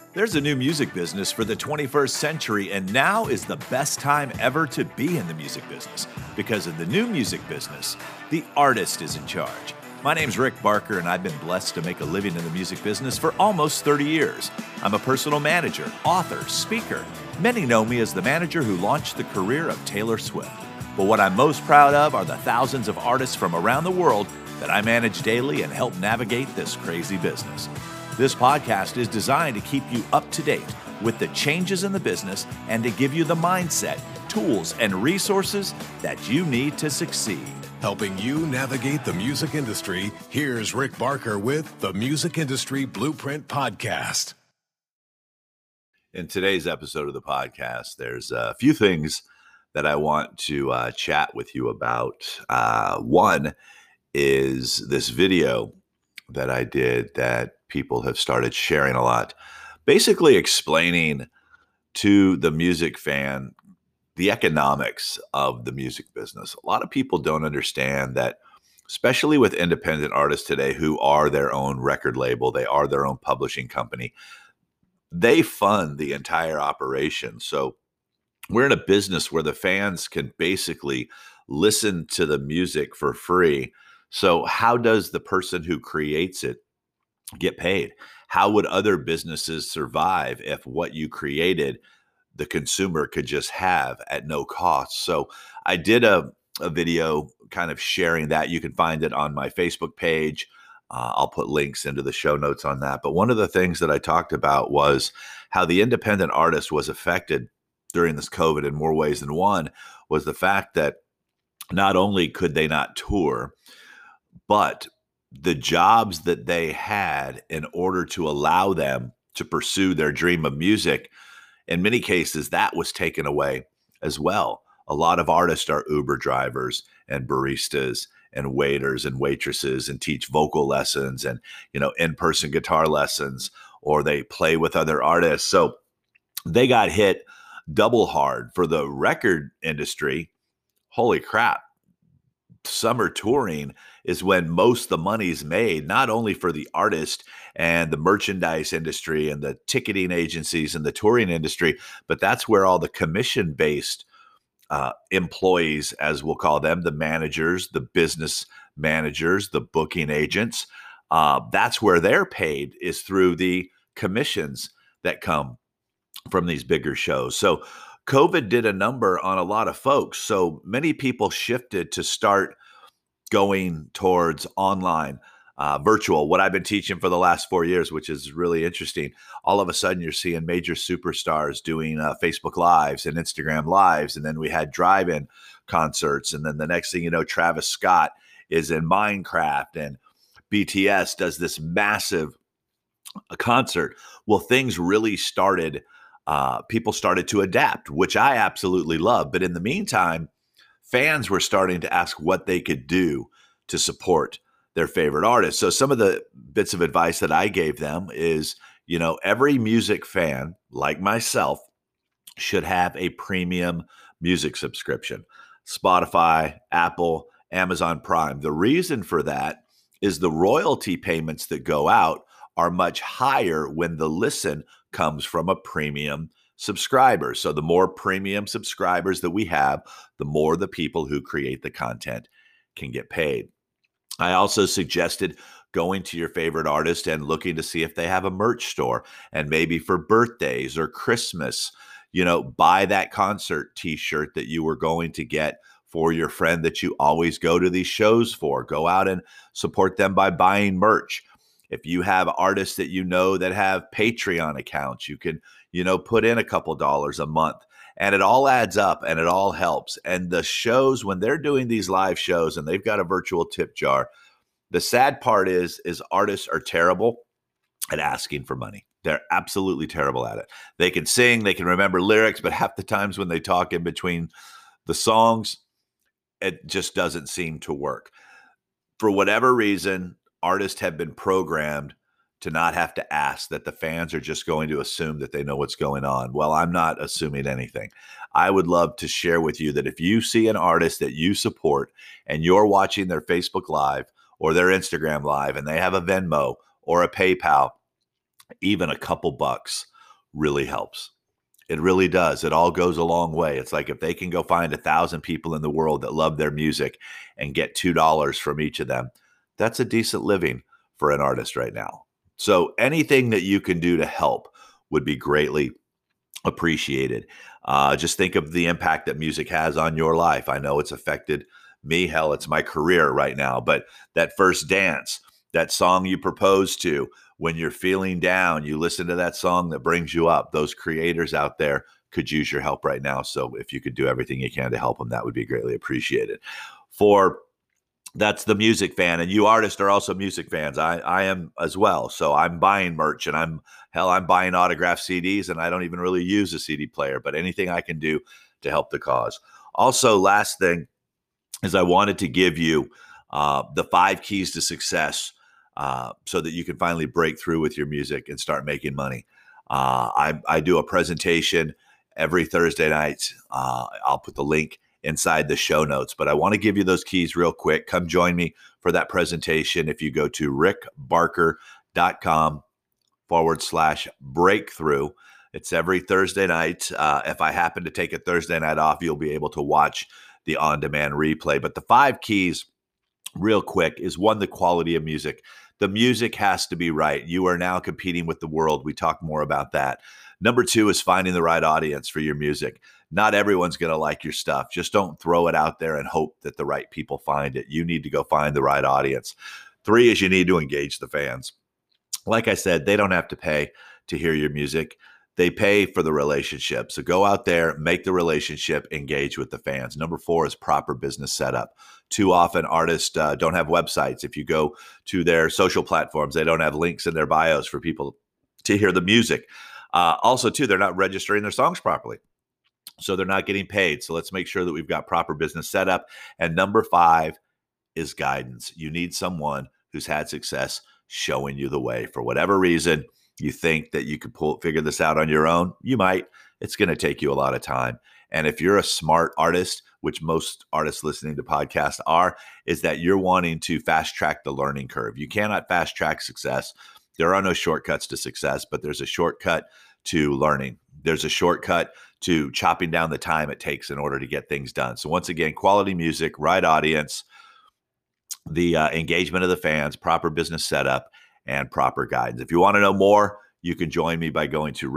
There's a new music business for the 21st century, and now is the best time ever to be in the music business. Because in the new music business, the artist is in charge. My name's Rick Barker, and I've been blessed to make a living in the music business for almost 30 years. I'm a personal manager, author, speaker. Many know me as the manager who launched the career of Taylor Swift. But what I'm most proud of are the thousands of artists from around the world that I manage daily and help navigate this crazy business. This podcast is designed to keep you up to date with the changes in the business and to give you the mindset, tools, and resources that you need to succeed. Helping you navigate the music industry, here's Rick Barker with the Music Industry Blueprint Podcast. In today's episode of the podcast, there's a few things that I want to chat with you about. One is this video that I did that people have started sharing a lot, basically explaining to the music fan the economics of the music business. A lot of people don't understand that, especially with independent artists today who are their own record label, they are their own publishing company, they fund the entire operation. So we're in a business where the fans can basically listen to the music for free. So how does the person who creates it get paid? How would other businesses survive if what you created, the consumer could just have at no cost? So I did a video kind of sharing that. You can find it on my Facebook page. I'll put links into the show notes on that. But one of the things that I talked about was how the independent artist was affected during this COVID in more ways than one, was the fact that not only could they not tour, but the jobs that they had in order to allow them to pursue their dream of music, in many cases, that was taken away as well. A lot of artists are Uber drivers and baristas and waiters and waitresses and teach vocal lessons and, in-person guitar lessons, or they play with other artists. So they got hit double hard. For the record industry, holy crap. Summer touring is when most of the money's made, not only for the artist and the merchandise industry and the ticketing agencies and the touring industry, but that's where all the commission-based employees, as we'll call them, the managers, the business managers, the booking agents, that's where they're paid, is through the commissions that come from these bigger shows. So COVID did a number on a lot of folks. So many people shifted to start going towards online, virtual, what I've been teaching for the last 4 years, which is really interesting. All of a sudden, you're seeing major superstars doing Facebook Lives and Instagram Lives. And then we had drive-in concerts. And then the next thing you know, Travis Scott is in Minecraft and BTS does this massive concert. Well, things really started. People started to adapt, which I absolutely love. But in the meantime, fans were starting to ask what they could do to support their favorite artists. So some of the bits of advice that I gave them is, every music fan like myself should have a premium music subscription. Spotify, Apple, Amazon Prime. The reason for that is the royalty payments that go out are much higher when the listen comes from a premium subscriber. So the more premium subscribers that we have, the more the people who create the content can get paid. I also suggested going to your favorite artist and looking to see if they have a merch store, and maybe for birthdays or Christmas, buy that concert t-shirt that you were going to get for your friend that you always go to these shows for. Go out and support them by buying merch. If you have artists that that have Patreon accounts, you can, put in a couple dollars a month, and it all adds up and it all helps. And the shows, when they're doing these live shows and they've got a virtual tip jar, the sad part is artists are terrible at asking for money. They're absolutely terrible at it. They can sing, they can remember lyrics, but half the times when they talk in between the songs, it just doesn't seem to work. For whatever reason, artists have been programmed to not have to ask, that the fans are just going to assume that they know what's going on. Well, I'm not assuming anything. I would love to share with you that if you see an artist that you support and you're watching their Facebook Live or their Instagram Live and they have a Venmo or a PayPal, even a couple bucks really helps. It really does. It all goes a long way. It's like if they can go find 1,000 people in the world that love their music and get $2 from each of them, that's a decent living for an artist right now. So anything that you can do to help would be greatly appreciated. Just think of the impact that music has on your life. I know it's affected me. Hell, it's my career right now. But that first dance, that song you propose to, when you're feeling down, you listen to that song that brings you up. Those creators out there could use your help right now. So if you could do everything you can to help them, that would be greatly appreciated. That's the music fan. And you artists are also music fans. I am as well. So I'm buying merch and I'm buying autographed CDs, and I don't even really use a CD player, but anything I can do to help the cause. Also, last thing is I wanted to give you the 5 keys to success so that you can finally break through with your music and start making money. I do a presentation every Thursday night. I'll put the link inside the show notes, but I want to give you those keys real quick. Come join me for that presentation. If you go to rickbarker.com/breakthrough, it's every Thursday night. If I happen to take a Thursday night off, you'll be able to watch the on-demand replay. But the 5 keys real quick is 1, the quality of music. The music has to be right. You are now competing with the world. We talk more about that. Number 2 is finding the right audience for your music. Not everyone's going to like your stuff. Just don't throw it out there and hope that the right people find it. You need to go find the right audience. 3 is you need to engage the fans. Like I said, they don't have to pay to hear your music. They pay for the relationship. So go out there, make the relationship, engage with the fans. Number 4 is proper business setup. Too often artists don't have websites. If you go to their social platforms, they don't have links in their bios for people to hear the music. Also, too, they're not registering their songs properly. So they're not getting paid. So let's make sure that we've got proper business setup. And number 5 is guidance. You need someone who's had success showing you the way. For whatever reason, you think that you could figure this out on your own. You might. It's going to take you a lot of time. And if you're a smart artist, which most artists listening to podcasts are, is that you're wanting to fast track the learning curve. You cannot fast track success. There are no shortcuts to success, but there's a shortcut to learning. There's a shortcut to chopping down the time it takes in order to get things done. So once again, quality music, right audience, the engagement of the fans, proper business setup, and proper guidance. If you want to know more, you can join me by going to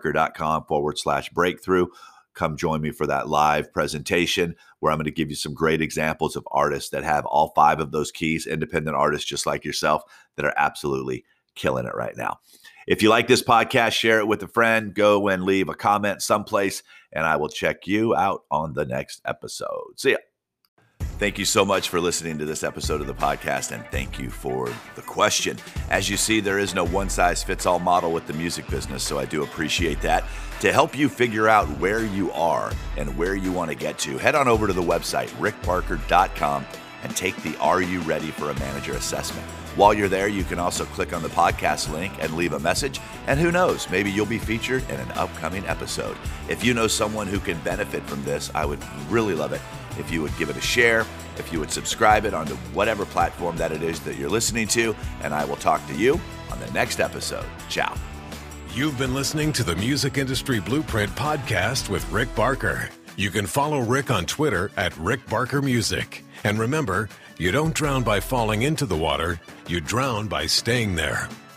rickbarker.com/breakthrough. Come join me for that live presentation where I'm going to give you some great examples of artists that have all 5 of those keys, independent artists just like yourself that are absolutely killing it right now. If you like this podcast, share it with a friend. Go and leave a comment someplace, and I will check you out on the next episode. See ya. Thank you so much for listening to this episode of the podcast, and thank you for the question. As you see, there is no one-size-fits-all model with the music business, so I do appreciate that. To help you figure out where you are and where you want to get to, head on over to the website, rickbarker.com, and take the Are You Ready for a Manager assessment. While you're there, you can also click on the podcast link and leave a message, and who knows, maybe you'll be featured in an upcoming episode. If you know someone who can benefit from this, I would really love it if you would give it a share, if you would subscribe it onto whatever platform that it is that you're listening to, and I will talk to you on the next episode. Ciao. You've been listening to the Music Industry Blueprint podcast with Rick Barker. You can follow Rick on Twitter at Rick Barker Music. And remember, you don't drown by falling into the water, you drown by staying there.